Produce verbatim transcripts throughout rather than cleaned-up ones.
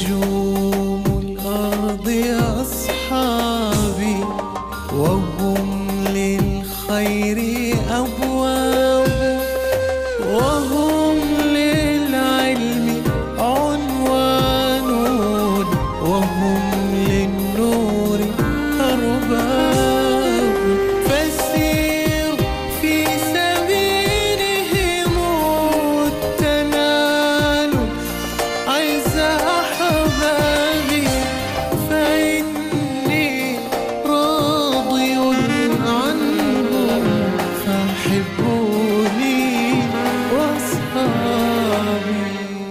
نجوم الأرض أصحابي وهم للخير أبواب وهم للعلم عنوان وهم للنور أرباب فسير في سبيلهم التنال عز أحبابي فإني راضي عنهم فأحبوني وأصحابي.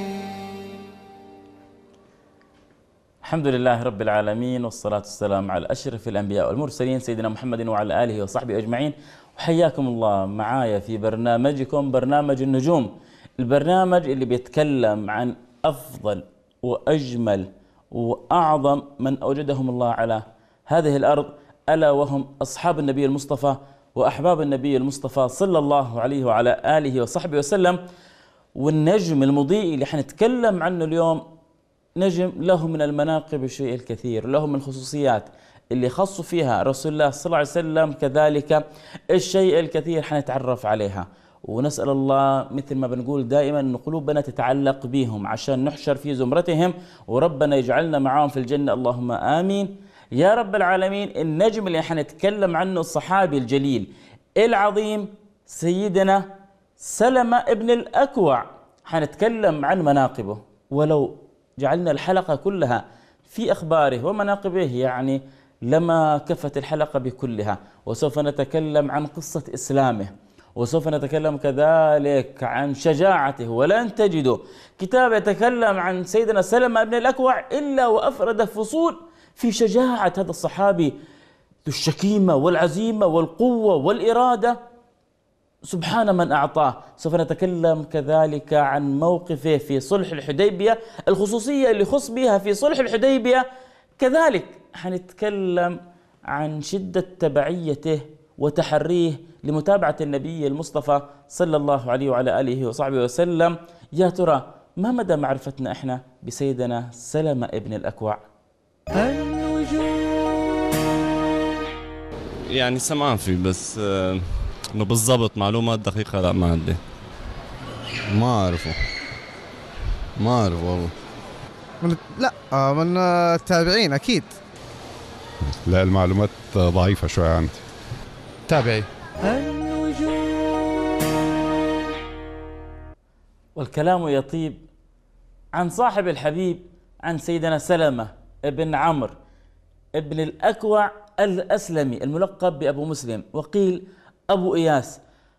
الحمد لله رب العالمين، والصلاة والسلام على أشرف الأنبياء والمرسلين سيدنا محمد وعلى آله وصحبه أجمعين. وحياكم الله معايا في برنامجكم برنامج النجوم، البرنامج اللي بيتكلم عن أفضل وأجمل وأعظم من أوجدهم الله على هذه الأرض، ألا وهم أصحاب النبي المصطفى وأحباب النبي المصطفى صلى الله عليه وعلى آله وصحبه وسلم. والنجم المضيء اللي حنتكلم عنه اليوم نجم له من المناقب الشيء الكثير، له من الخصوصيات اللي خصوا فيها رسول الله صلى الله عليه وسلم، كذلك الشيء الكثير حنتعرف عليها. ونسأل الله مثل ما بنقول دائما أن قلوبنا تتعلق بهم عشان نحشر في زمرتهم، وربنا يجعلنا معاهم في الجنة، اللهم آمين يا رب العالمين. النجم اللي حنتكلم عنه الصحابي الجليل العظيم سيدنا سلمة ابن الأكوع. حنتكلم عن مناقبه، ولو جعلنا الحلقة كلها في أخباره ومناقبه يعني لما كفت الحلقة بكلها. وسوف نتكلم عن قصة إسلامه، وسوف نتكلم كذلك عن شجاعته، ولن تجدوا كتاب يتكلم عن سيدنا سلمة بن الأكوع إلا وأفرد فصول في شجاعة هذا الصحابي ذو الشكيمة والعزيمة والقوة والإرادة، سبحان من أعطاه. سوف نتكلم كذلك عن موقفه في صلح الحديبية، الخصوصية اللي خص بها في صلح الحديبية. كذلك حنتكلم عن شدة تبعيته وتحريه لمتابعة النبي المصطفى صلى الله عليه وعلى آله وصحبه وسلم. يا ترى ما مدى معرفتنا إحنا بسيدنا سلمة ابن الأكوع؟ يعني سمعان فيه بس آه انه بالضبط معلومات دقيقة لا ما عندي، ما اعرفه ما اعرف والله. من لا آه من التابعين اكيد. لا المعلومات ضعيفة شوية عندي. تابعي. والكلام يطيب عن صاحب الحبيب، عن سيدنا سلمة ابن عمرو ابن الأكوع الأسلمي الملقب بأبو مسلم، وقيل أبو إياس.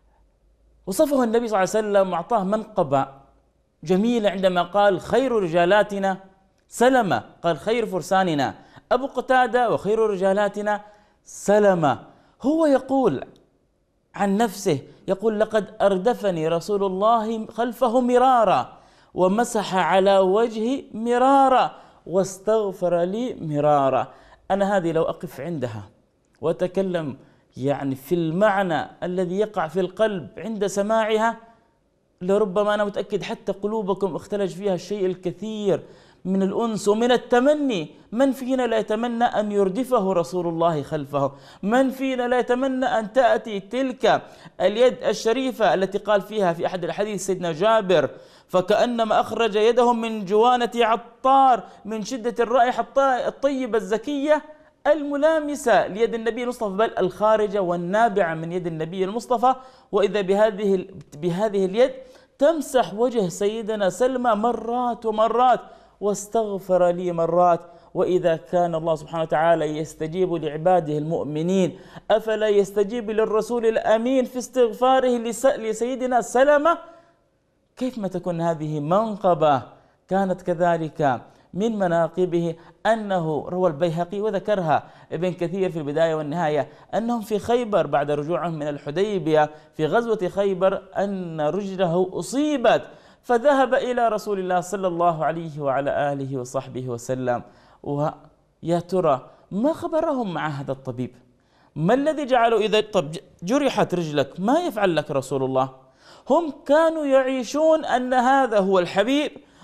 وصفه النبي صلى الله عليه وسلم وأعطاه منقبة جميلة عندما قال خير رجالاتنا سلمة، قال خير فرساننا أبو قتادة وخير رجالاتنا سلمة. هو يقول عن نفسه، يقول لقد أردفني رسول الله خلفه مرارا ومسح على وجهي مرارا واستغفر لي مرارا. أنا هذه لو أقف عندها وأتكلم يعني في المعنى الذي يقع في القلب عند سماعها، لربما أنا متأكد حتى قلوبكم اختلج فيها الشيء الكثير من الأنس ومن التمني. من فينا لا يتمنى أن يردفه رسول الله خلفه؟ من فينا لا يتمنى أن تأتي تلك اليد الشريفة التي قال فيها في أحد الحديث سيدنا جابر فكأنما أخرج يده من جوانة عطار من شدة الرائحة الطيبة الزكية الملامسة ليد النبي المصطفى، بل الخارجة والنابعة من يد النبي المصطفى. وإذا بهذه بهذه اليد تمسح وجه سيدنا سلمى مرات ومرات واستغفر لي مرات. وإذا كان الله سبحانه وتعالى يستجيب لعباده المؤمنين، أفلا يستجيب للرسول الأمين في استغفاره لسيدنا سلمة؟ كيف ما تكون هذه منقبة كانت كذلك من مناقبه. أنه روى البيهقي وذكرها ابن كثير في البداية والنهاية أنهم في خيبر بعد رجوعهم من الحديبية في غزوة خيبر أن رجله أصيبت، فذهب إلى رسول الله صلى الله عليه وعلى آله وصحبه وسلم. ويا ترى ما خبرهم مع هذا الطبيب؟ ما الذي جعلوا إذا طب جرحت رجلك ما يفعل لك رسول الله؟ هم كانوا يعيشون أن هذا هو الحبيب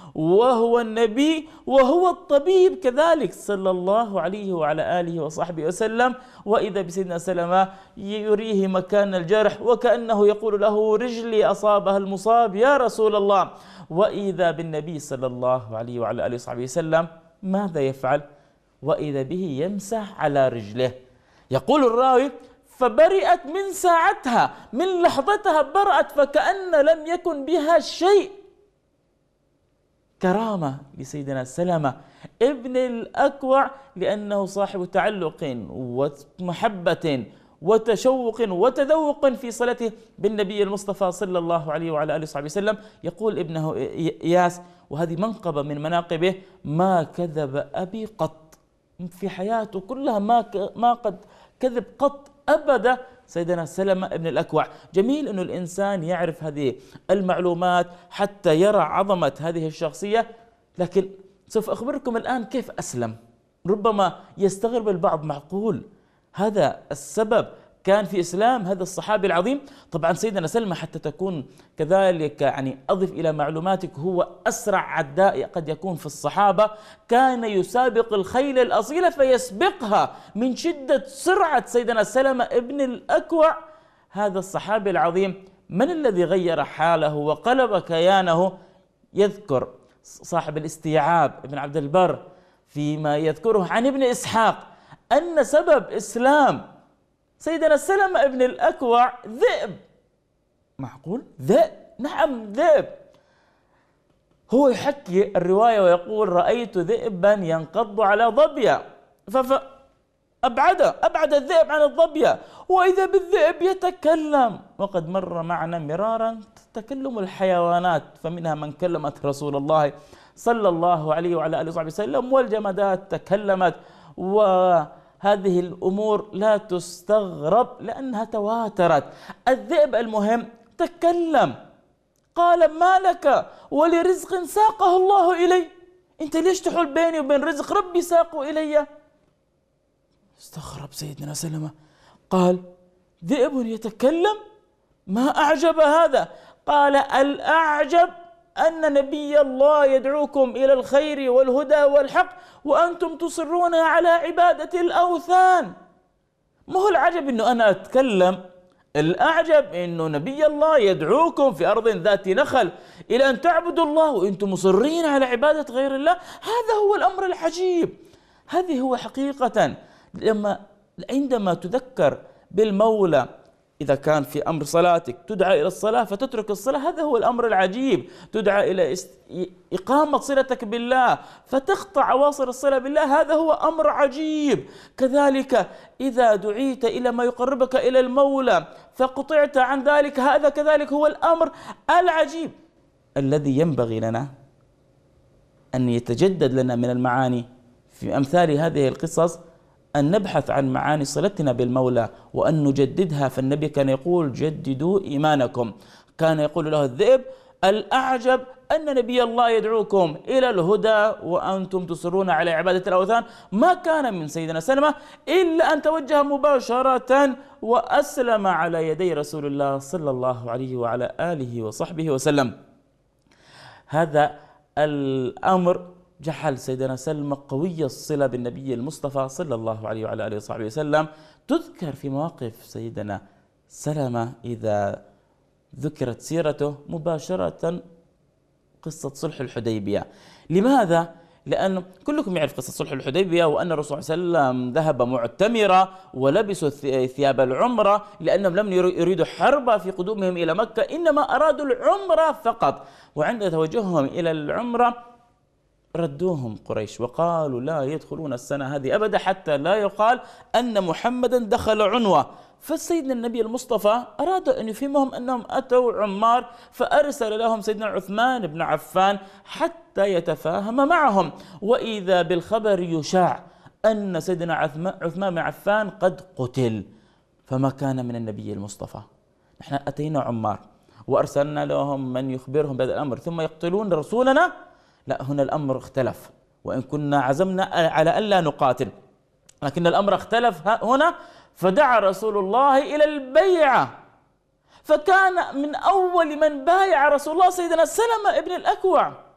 وهو النبي وهو الطبيب كذلك صلى الله عليه وعلى آله وصحبه وسلم. وإذا بسيدنا سلمة يريه مكان الجرح وكأنه يقول له رجلي أصابها المصاب يا رسول الله. وإذا بالنبي صلى الله عليه وعلى آله وصحبه وسلم ماذا يفعل؟ وإذا به يمسح على رجله. يقول الراوي فبرئت من ساعتها، من لحظتها برأت فكأن لم يكن بها شيء. كرامة لسيدنا سلمة ابن الأكوع لأنه صاحب تعلق ومحبة وتشوق وتذوق في صلته بالنبي المصطفى صلى الله عليه وعلى آله وصحبه وسلم. يقول ابنه إياس، وهذه منقبة من مناقبه: ما كذب أبي قط، في حياته كلها ما ما قد كذب قط أبدا سيدنا سلمة ابن الأكوع. جميل أنه الإنسان يعرف هذه المعلومات حتى يرى عظمة هذه الشخصية. لكن سوف أخبركم الآن كيف أسلم. ربما يستغرب البعض، معقول هذا السبب كان في إسلام هذا الصحابي العظيم؟ طبعا سيدنا سلمة حتى تكون كذلك يعني أضف إلى معلوماتك، هو أسرع عداء قد يكون في الصحابة، كان يسابق الخيل الأصيلة فيسبقها من شدة سرعة سيدنا سلمة ابن الأكوع. هذا الصحابي العظيم من الذي غير حاله وقلب كيانه؟ يذكر صاحب الاستيعاب ابن عبد البر فيما يذكره عن ابن إسحاق أن سبب إسلام سيدنا سلمة ابن الأكوع ذئب. معقول؟ ذئب؟ نعم ذئب. هو يحكي الرواية ويقول: رأيت ذئبا ينقض على ظبية فأبعد أبعد الذئب عن الظبية، وإذا بالذئب يتكلم. وقد مر معنا مرارا تكلم الحيوانات، فمنها من كلمت رسول الله صلى الله عليه وعلى آله وصحبه وسلم، والجمادات تكلمت، و هذه الأمور لا تستغرب لأنها تواترت. الذئب المهم تكلم، قال: ما لك ولرزق ساقه الله إلي، أنت ليش تحول بيني وبين رزق ربي ساقه إلي؟ استغرب سيدنا سلمة، قال: ذئب يتكلم؟ ما أعجب هذا؟ قال: الأعجب أن نبي الله يدعوكم إلى الخير والهدى والحق وأنتم تصرون على عبادة الأوثان. ما هو العجب أنه أنا أتكلم، الأعجب أنه نبي الله يدعوكم في أرض ذات نخل إلى أن تعبدوا الله وأنتم مصرين على عبادة غير الله. هذا هو الأمر العجيب. هذه هو حقيقة لما عندما تذكر بالمولى، إذا كان في أمر صلاتك تدعى إلى الصلاة فتترك الصلاة، هذا هو الأمر العجيب. تدعى إلى إقامة صلتك بالله فتقطع أواصر الصلة بالله، هذا هو أمر عجيب. كذلك إذا دعيت إلى ما يقربك إلى المولى فقطعت عن ذلك، هذا كذلك هو الأمر العجيب الذي ينبغي لنا أن يتجدد لنا من المعاني في أمثال هذه القصص، أن نبحث عن معاني صلتنا بالمولى وأن نجددها. فالنبي كان يقول: جددوا إيمانكم. كان يقول له الذئب: الأعجب أن نبي الله يدعوكم إلى الهدى وأنتم تصرون على عبادة الأوثان. ما كان من سيدنا سلمة إلا أن توجه مباشرة وأسلم على يدي رسول الله صلى الله عليه وعلى آله وصحبه وسلم. هذا الأمر جعل سيدنا سلمة قوي الصلة بالنبي المصطفى صلى الله عليه وعلى آله وصحبه وسلم. تذكر في مواقف سيدنا سلمة إذا ذكرت سيرته مباشرة قصة صلح الحديبية. لماذا؟ لأن كلكم يعرف قصة صلح الحديبية، وأن الرسول صلى الله عليه وسلم ذهب معتمرا ولبسوا ثياب العمرة لأنهم لم يريدوا حربا في قدومهم إلى مكة، إنما أرادوا العمرة فقط. وعند توجههم إلى العمرة ردوهم قريش وقالوا: لا يدخلون السنة هذه أبدا حتى لا يقال أن محمدا دخل عنوة. فسيدنا النبي المصطفى أراد أن يفهمهم أنهم أتوا عمار، فأرسل لهم سيدنا عثمان بن عفان حتى يتفاهم معهم. وإذا بالخبر يشاع أن سيدنا عثمان بن عفان قد قتل، فما كان من النبي المصطفى. نحن أتينا عمار وأرسلنا لهم من يخبرهم بهذا الأمر ثم يقتلون رسولنا؟ لا، هنا الأمر اختلف. وإن كنا عزمنا على ألا نقاتل، لكن الأمر اختلف هنا، فدعا رسول الله إلى البيعة. فكان من أول من بايع رسول الله سيدنا سلمة ابن الأكوع.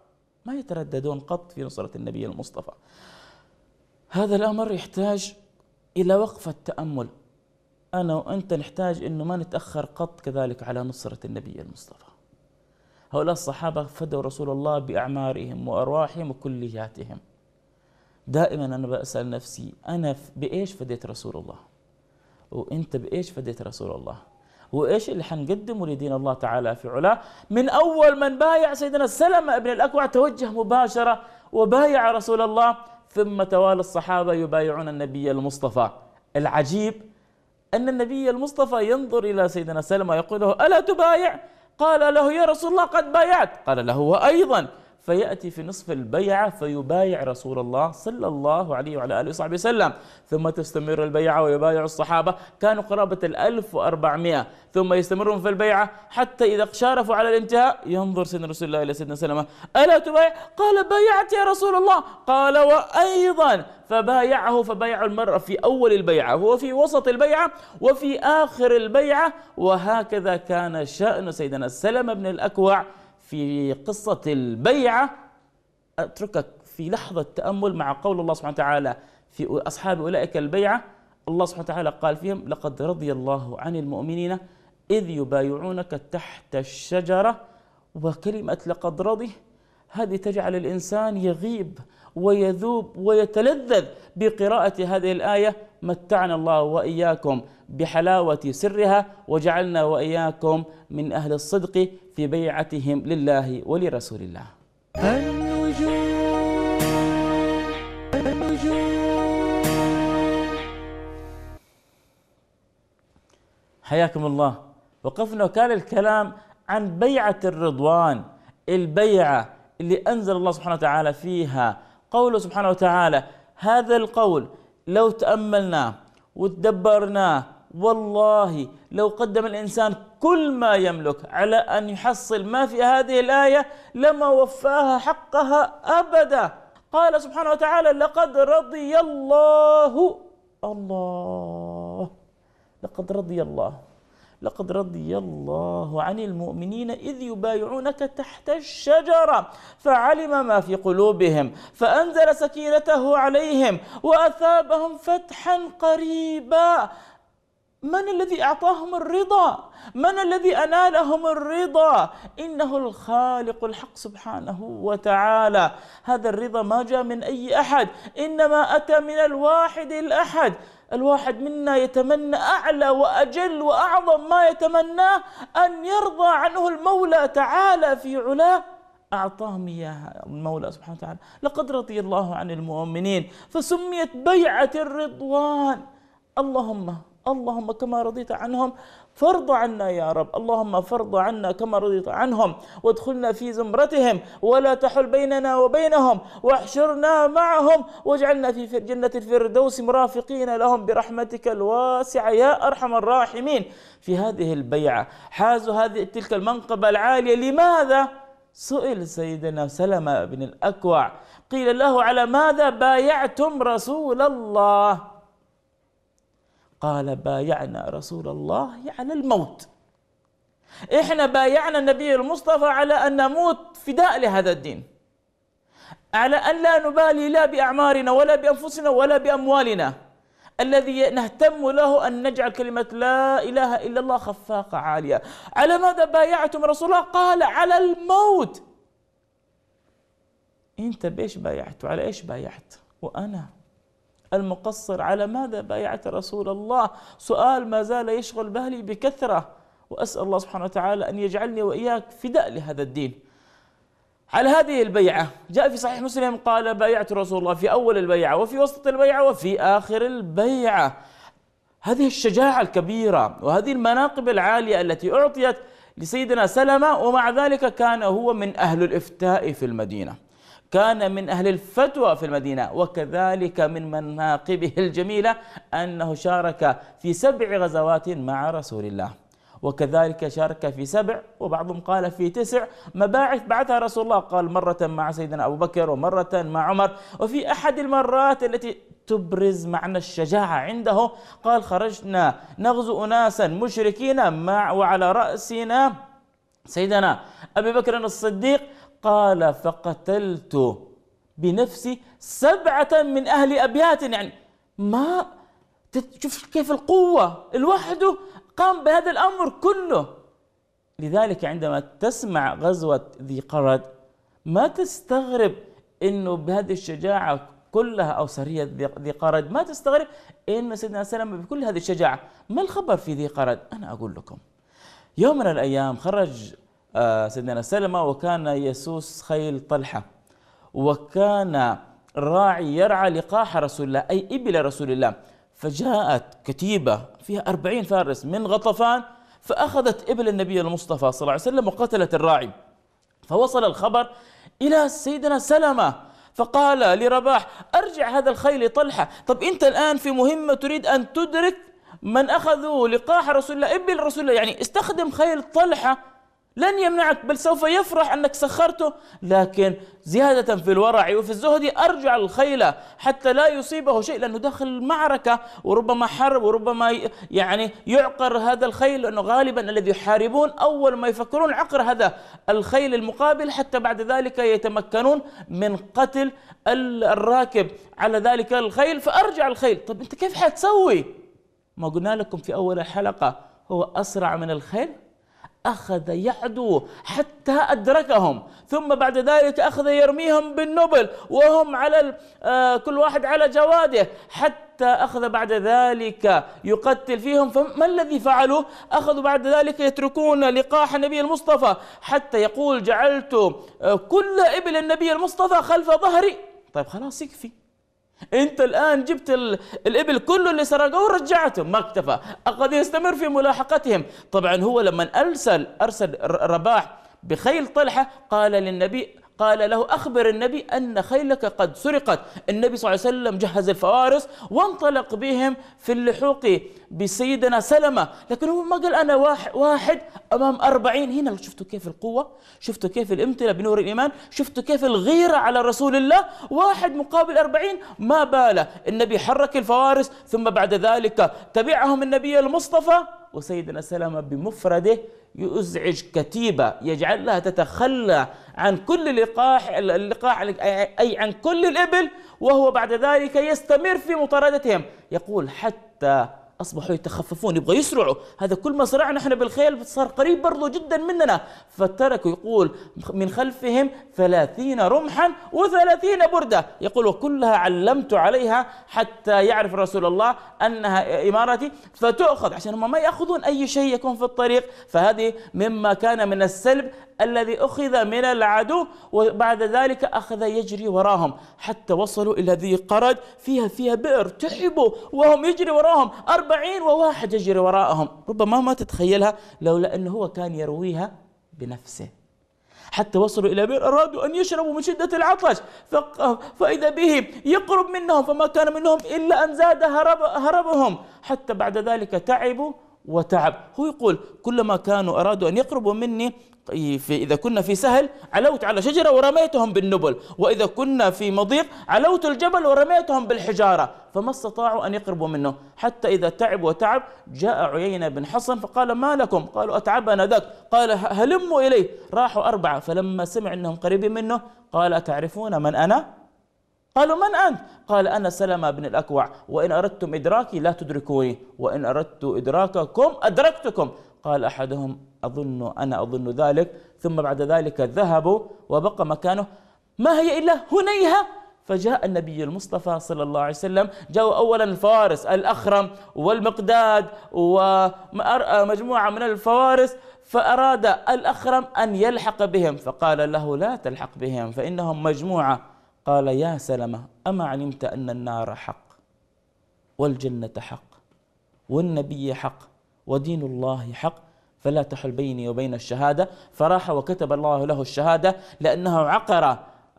ما يترددون قط في نصرة النبي المصطفى. هذا الأمر يحتاج إلى وقفة تأمل. أنا وأنت نحتاج أنه ما نتأخر قط كذلك على نصرة النبي المصطفى. هؤلاء الصحابة فدوا رسول الله بأعمارهم وأرواحهم وكلياتهم. دائما أنا بسأل نفسي، أنا بإيش فديت رسول الله؟ وأنت بإيش فديت رسول الله؟ وإيش اللي حنقدمه لدين الله تعالى في علاه؟ من أول من بايع سيدنا سلمة بن الأكوع توجه مباشرة وبايع رسول الله، ثم توالى الصحابة يبايعون النبي المصطفى. العجيب أن النبي المصطفى ينظر إلى سيدنا سلمة ويقول له: ألا تبايع؟ قال له: يا رسول الله قد بايعت. قال له: وأيضا. فيأتي في نصف البيعة فيبايع رسول الله صلى الله عليه وعلى آله وصحبه وسلم، ثم تستمر البيعة ويبايع الصحابة، كانوا قرابة الألف وأربعمائة، ثم يستمرون في البيعة حتى إذا شارفوا على الانتهاء ينظر سيدنا رسول الله إلى سيدنا سلمة: ألا تبايع؟ قال: بايعت يا رسول الله. قال: وأيضا. فبايعه، فبايع المرأة في أول البيعة وفي وسط البيعة وفي آخر البيعة. وهكذا كان شأن سيدنا سلمة بن الأكوع في قصة البيعة. أتركك في لحظة تأمل مع قول الله سبحانه وتعالى في أصحاب أولئك البيعة. الله سبحانه وتعالى قال فيهم: لقد رضي الله عن المؤمنين إذ يبايعونك تحت الشجرة. وكلمة لقد رضي هذه تجعل الإنسان يغيب ويذوب ويتلذذ بقراءة هذه الآية. متعنا الله وإياكم بحلاوة سرها، وجعلنا وإياكم من أهل الصدق في بيعتهم لله ولرسول الله. النجوم النجوم حياكم الله. وقفنا وكان الكلام عن بيعة الرضوان، البيعة اللي أنزل الله سبحانه وتعالى فيها قوله سبحانه وتعالى. هذا القول لو تأملناه وتدبرناه، والله لو قدم الإنسان كل ما يملك على أن يحصل ما في هذه الآية لما وفاها حقها أبدا. قال سبحانه وتعالى: لقد رضي الله الله لقد رضي الله لقد رضي الله عن المؤمنين إذ يبايعونك تحت الشجرة فعلم ما في قلوبهم فأنزل سكينته عليهم وأثابهم فتحا قريبا. من الذي أعطاهم الرضا؟ من الذي أنالهم الرضا؟ إنه الخالق الحق سبحانه وتعالى. هذا الرضا ما جاء من أي أحد، إنما أتى من الواحد الأحد. الواحد منا يتمنى أعلى وأجل وأعظم ما يتمناه أن يرضى عنه المولى تعالى في علاه، أعطاهم إياها المولى سبحانه وتعالى. لقد رضي الله عن المؤمنين، فسميت بيعة الرضوان. اللهم اللهم كما رضيت عنهم فارض عنا يا رب، اللهم فارض عنا كما رضيت عنهم، وادخلنا في زمرتهم ولا تحل بيننا وبينهم، واحشرنا معهم واجعلنا في جنة الفردوس مرافقين لهم برحمتك الواسعة يا أرحم الراحمين. في هذه البيعة حازوا هذه تلك المنقبة العالية. لماذا؟ سئل سيدنا سلمة بن الأكوع، قيل له: على ماذا بايعتم رسول الله؟ قال: بايعنا رسول الله على الموت. إحنا بايعنا النبي المصطفى على أن نموت فداء لهذا الدين، على أن لا نبالي لا بأعمارنا ولا بأنفسنا ولا بأموالنا. الذي نهتم له أن نجعل كلمة لا إله إلا الله خفاقة عالية. على ماذا بايعتم رسول الله؟ قال: على الموت. أنت بإيش بايعت؟ وعلى إيش بايعت؟ وأنا المقصر على ماذا بايعت رسول الله؟ سؤال ما زال يشغل بالي بكثرة، وأسأل الله سبحانه وتعالى أن يجعلني وإياك فداء لهذا الدين. على هذه البيعة جاء في صحيح مسلم قال: بايعت رسول الله في أول البيعة وفي وسط البيعة وفي آخر البيعة. هذه الشجاعة الكبيرة وهذه المناقب العالية التي أعطيت لسيدنا سلمة، ومع ذلك كان هو من أهل الإفتاء في المدينة، كان من أهل الفتوى في المدينة، وكذلك من مناقبه الجميلة أنه شارك في سبع غزوات مع رسول الله، وكذلك شارك في سبع وبعضهم قال في تسع مباعث بعثها رسول الله. قال مرة مع سيدنا أبو بكر ومرة مع عمر. وفي أحد المرات التي تبرز معنى الشجاعة عنده قال: خرجنا نغزو أناسا مشركين مع وعلى رأسنا سيدنا أبي بكر الصديق قال فقتلت بنفسي سبعة من أهل أبيات، يعني ما تشوف كيف القوة، لوحده قام بهذا الأمر كله. لذلك عندما تسمع غزوة ذي قرد ما تستغرب إنه بهذه الشجاعة كلها، أو سرية ذي قرد، ما تستغرب إن سيدنا سلمة بكل هذه الشجاعة. ما الخبر في ذي قرد؟ أنا أقول لكم. يوم من الأيام خرج سيدنا سلمة وكان يسوس خيل طلحة، وكان راعي يرعى لقاح رسول الله أي إبل رسول الله، فجاءت كتيبة فيها أربعين فارس من غطفان فأخذت إبل النبي المصطفى صلى الله عليه وسلم وقتلت الراعي. فوصل الخبر إلى سيدنا سلمة فقال لرباح أرجع هذا الخيل لطلحة. طب أنت الآن في مهمة تريد أن تدرك من أخذوا لقاح رسول الله إبل رسول الله، يعني استخدم خيل طلحة لن يمنعك، بل سوف يفرح أنك سخرته، لكن زيادة في الورع وفي الزهد أرجع الخيل حتى لا يصيبه شيء، لأنه داخل المعركة وربما حرب وربما يعني يعقر هذا الخيل، لأنه غالبا الذي يحاربون أول ما يفكرون عقر هذا الخيل المقابل حتى بعد ذلك يتمكنون من قتل الراكب على ذلك الخيل، فأرجع الخيل. طب أنت كيف حتسوي؟ ما قلنا لكم في أول الحلقة هو أسرع من الخيل، أخذ يعدو حتى أدركهم، ثم بعد ذلك أخذ يرميهم بالنبل وهم على آه كل واحد على جواده، حتى أخذ بعد ذلك يقتل فيهم. فما الذي فعلوا؟ أخذوا بعد ذلك يتركون لقاح النبي المصطفى، حتى يقول جعلت آه كل إبل النبي المصطفى خلف ظهري. طيب خلاص يكفي، انت الان جبت الابل كله اللي سرقوه ورجعته، ما اكتفى، اخذ يستمر في ملاحقتهم. طبعا هو لما ارسل ارسل رباح بخيل طلحه قال للنبي، قال له أخبر النبي أن خيلك قد سرقت. النبي صلى الله عليه وسلم جهز الفوارس وانطلق بهم في اللحوق بسيدنا سلمة، لكن هو ما قال أنا واحد أمام أربعين. هنا شفتوا كيف القوة، شفتوا كيف الامتلاء بنور الإيمان، شفتوا كيف الغيرة على رسول الله، واحد مقابل أربعين ما باله. النبي حرك الفوارس ثم بعد ذلك تبعهم النبي المصطفى، وسيدنا سلمة بمفرده يزعج كتيبة يجعلها تتخلى عن كل لقاح اللقاح أي عن كل الإبل، وهو بعد ذلك يستمر في مطاردتهم. يقول حتى أصبحوا يتخففون، يبغى يسرعوا، هذا كل ما سرعنا احنا بالخيل صار قريب برضو جدا مننا، فتركوا يقول من خلفهم ثلاثين رمحا وثلاثين بردة، يقول وكلها علمت عليها حتى يعرف رسول الله أنها إمارتي فتؤخذ، عشان هم ما يأخذون أي شيء يكون في الطريق. فهذه مما كان من السلب الذي أخذ من العدو، وبعد ذلك أخذ يجري وراهم حتى وصلوا إلى ذي قرد فيها فيها بئر تحبوا، وهم يجري وراهم أربعين وواحد يجري وراءهم، ربما ما تتخيلها لولا أنه هو كان يرويها بنفسه. حتى وصلوا إلى بئر أرادوا أن يشربوا من شدة العطش، فإذا به يقرب منهم فما كان منهم إلا أن زاد هرب هربهم، حتى بعد ذلك تعبوا وتعب. هو يقول كلما كانوا أرادوا أن يقربوا مني، في إذا كنا في سهل علوت على شجرة ورميتهم بالنبل، وإذا كنا في مضيق علوت الجبل ورميتهم بالحجارة، فما استطاعوا أن يقربوا منه. حتى إذا تعب وتعب جاء عيينة بن حصن فقال ما لكم؟ قالوا أتعبنا ذاك. قال هلموا إليه. راحوا أربعة، فلما سمع أنهم قريبين منه قال أتعرفون من أنا؟ قالوا من أنت؟ قال أنا سلمة بن الأكوع، وإن أردتم إدراكي لا تدركوني، وإن أردت إدراككم أدركتكم. قال أحدهم أظن أنا أظن ذلك. ثم بعد ذلك ذهبوا وبقى مكانه ما هي إلا هنيهة. فجاء النبي المصطفى صلى الله عليه وسلم، جاءوا أولا الفوارس الأخرم والمقداد ومجموعة من الفوارس، فأراد الأخرم أن يلحق بهم فقال له لا تلحق بهم فإنهم مجموعة. قال يا سلمة أما علمت أن النار حق والجنة حق والنبي حق ودين الله حق، فلا تحل بيني وبين الشهادة. فراح وكتب الله له الشهادة، لأنه عقر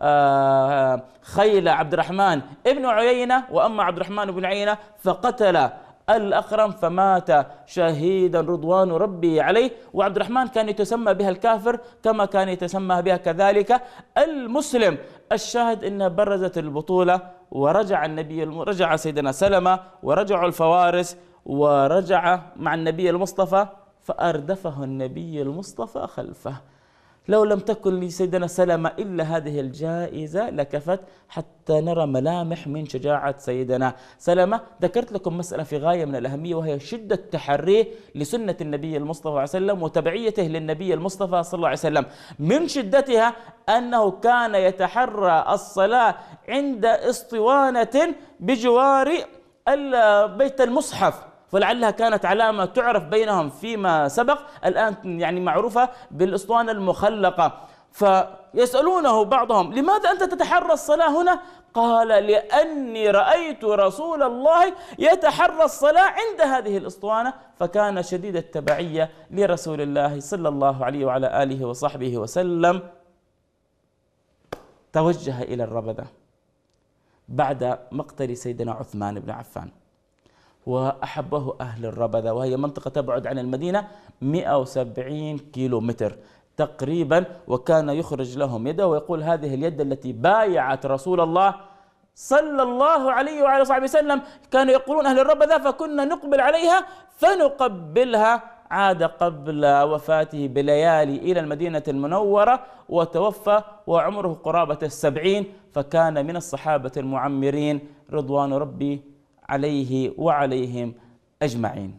خيل عبد الرحمن ابن عيينة، وأما عبد الرحمن بن عيينة فقتل الأخرم فمات شهيدا رضوان ربي عليه. وعبد الرحمن كان يتسمى بها الكافر كما كان يتسمى بها كذلك المسلم. الشاهد أنها برزت البطولة، ورجع النبي رجع سيدنا سلمة ورجعوا الفوارس ورجع مع النبي المصطفى. فأردفه النبي المصطفى خلفه. لو لم تكن لسيدنا سلمة إلا هذه الجائزة لكفت حتى نرى ملامح من شجاعة سيدنا سلمة. ذكرت لكم مسألة في غاية من الأهمية، وهي شدة تحريه لسنة النبي المصطفى صلى الله عليه وسلم وتبعيته للنبي المصطفى صلى الله عليه وسلم. من شدتها أنه كان يتحرى الصلاة عند اسطوانة بجوار بيت المصحف، فلعلها كانت علامة تعرف بينهم فيما سبق، الآن يعني معروفة بالأسطوانة المخلقة. فيسألونه بعضهم: لماذا أنت تتحرى الصلاة هنا؟ قال: لأني رأيت رسول الله يتحرى الصلاة عند هذه الأسطوانة. فكان شديد التبعية لرسول الله صلى الله عليه وعلى آله وصحبه وسلم. توجه إلى الربذة بعد مقتل سيدنا عثمان بن عفان، وأحبه أهل الربذة، وهي منطقة تبعد عن المدينة مئة وسبعين كيلو متر تقريبا، وكان يخرج لهم يده ويقول: هذه اليد التي بايعت رسول الله صلى الله عليه وعلى صحبه وسلم. كانوا يقولون أهل الربذة: فكنا نقبل عليها فنقبلها. عاد قبل وفاته بليالي إلى المدينة المنورة وتوفى وعمره قرابة السبعين، فكان من الصحابة المعمرين رضوان ربي عليه وعليهم أجمعين.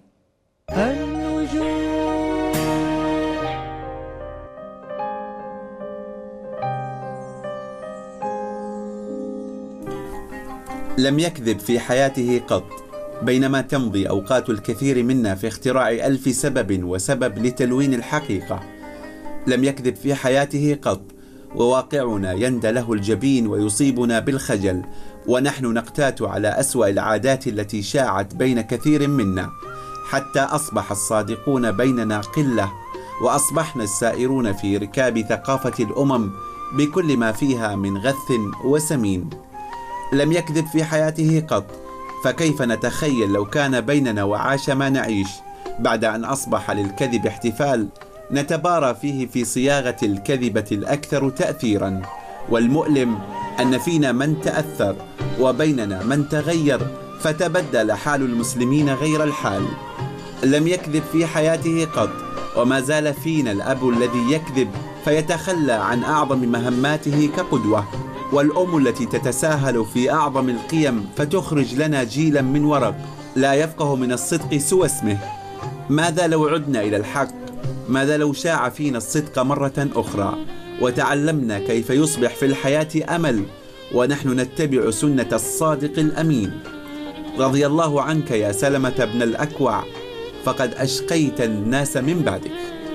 لم يكذب في حياته قط، بينما تمضي أوقات الكثير منا في اختراع ألف سبب وسبب لتلوين الحقيقة. لم يكذب في حياته قط، وواقعنا يندى له الجبين ويصيبنا بالخجل، ونحن نقتات على أسوأ العادات التي شاعت بين كثير منا، حتى أصبح الصادقون بيننا قلة، وأصبحنا السائرون في ركاب ثقافة الأمم بكل ما فيها من غث وسمين. لم يكذب في حياته قط، فكيف نتخيل لو كان بيننا وعاش ما نعيش بعد أن أصبح للكذب احتفال نتبارى فيه في صياغة الكذبة الأكثر تأثيرا. والمؤلم أن فينا من تأثر وبيننا من تغير، فتبدل حال المسلمين غير الحال. لم يكذب في حياته قط، وما زال فينا الأب الذي يكذب فيتخلى عن أعظم مهماته كقدوة، والأم التي تتساهل في أعظم القيم فتخرج لنا جيلا من ورق لا يفقه من الصدق سوى اسمه. ماذا لو عدنا إلى الحق؟ ماذا لو شاع فينا الصدق مرة أخرى وتعلمنا كيف يصبح في الحياة أمل ونحن نتبع سنة الصادق الأمين؟ رضي الله عنك يا سلمة بن الأكوع، فقد أشقيت الناس من بعدك.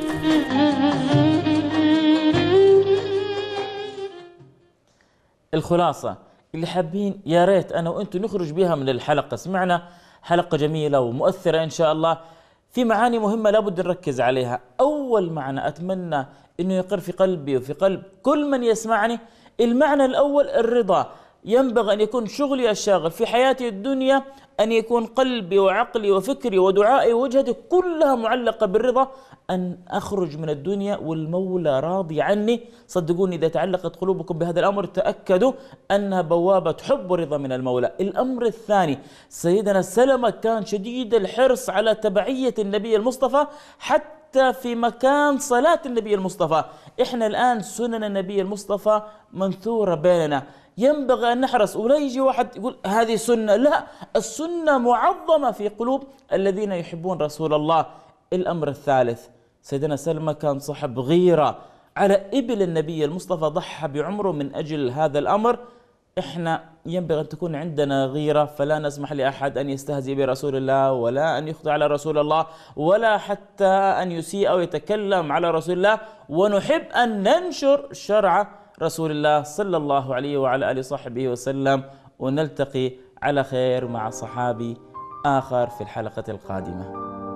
الخلاصة اللي حابين يا ريت أنا وأنتم نخرج بها من الحلقة. سمعنا حلقة جميلة ومؤثرة إن شاء الله، في معاني مهمة لابد نركز عليها. أول معنى أتمنى أنه يقر في قلبي وفي قلب كل من يسمعني، المعنى الأول الرضا. ينبغي أن يكون شغلي الشاغل في حياتي الدنيا أن يكون قلبي وعقلي وفكري ودعائي ووجهتي كلها معلقة بالرضا، أن أخرج من الدنيا والمولى راضي عني. صدقوني إذا تعلقت قلوبكم بهذا الأمر تأكدوا أنها بوابة حب ورضا من المولى. الأمر الثاني، سيدنا سلمة كان شديد الحرص على تبعية النبي المصطفى حتى في مكان صلاة النبي المصطفى. إحنا الآن سنن النبي المصطفى منثورة بيننا، ينبغي أن نحرص، ولا يجي واحد يقول هذه سنة، لا، السنة معظمة في قلوب الذين يحبون رسول الله. الأمر الثالث، سيدنا سلمة كان صاحب غيرة على إبل النبي المصطفى، ضحى بعمره من أجل هذا الأمر. إحنا ينبغي أن تكون عندنا غيرة، فلا نسمح لأحد أن يستهزئ برسول الله، ولا أن يخطئ على رسول الله، ولا حتى أن يسيء أو يتكلم على رسول الله، ونحب أن ننشر شرع رسول الله صلى الله عليه وعلى آله وصحبه وسلم. ونلتقي على خير مع صحابي آخر في الحلقة القادمة.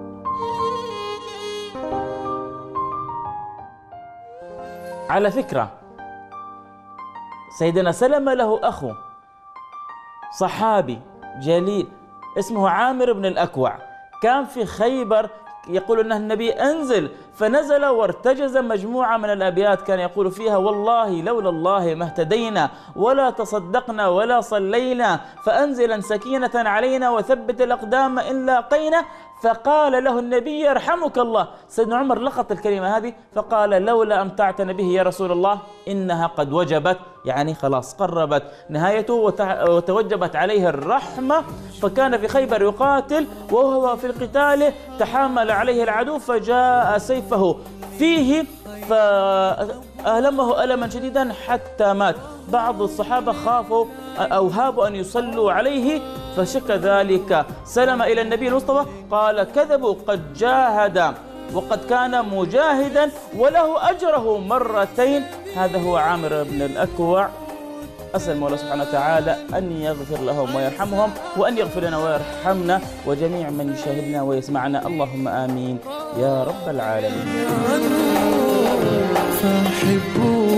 على فكرة، سيدنا سلمة له أخو صحابي جليل اسمه عامر بن الأكوع، كان في خيبر. يقول أن النبي أنزل، فنزل وارتجز مجموعة من الأبيات كان يقول فيها: والله لولا الله ما اهتدينا ولا تصدقنا ولا صلينا، فأنزلا سكينة علينا وثبت الأقدام إن لاقينا، فقال له النبي يرحمك الله. سيدنا عمر لقط الكلمة هذه فقال لولا أمتعتنا به يا رسول الله إنها قد وجبت، يعني خلاص قربت نهايته وتوجبت عليه الرحمة. فكان في خيبر يقاتل وهو في القتال تحامل عليه العدو فجاء سيفه فيه فألمه ألما شديدا حتى مات. بعض الصحابة خافوا أو هابوا أن يصلوا عليه فشكى ذلك سلمة إلى النبي المصطفى قال كذبوا قد جاهد وقد كان مجاهدا وله أجره مرتين. هذا هو عامر بن الأكوع. أسأل الله سبحانه وتعالى أن يغفر لهم ويرحمهم وأن يغفر لنا ويرحمنا وجميع من يشاهدنا ويسمعنا، اللهم آمين يا رب العالمين. فاحبوا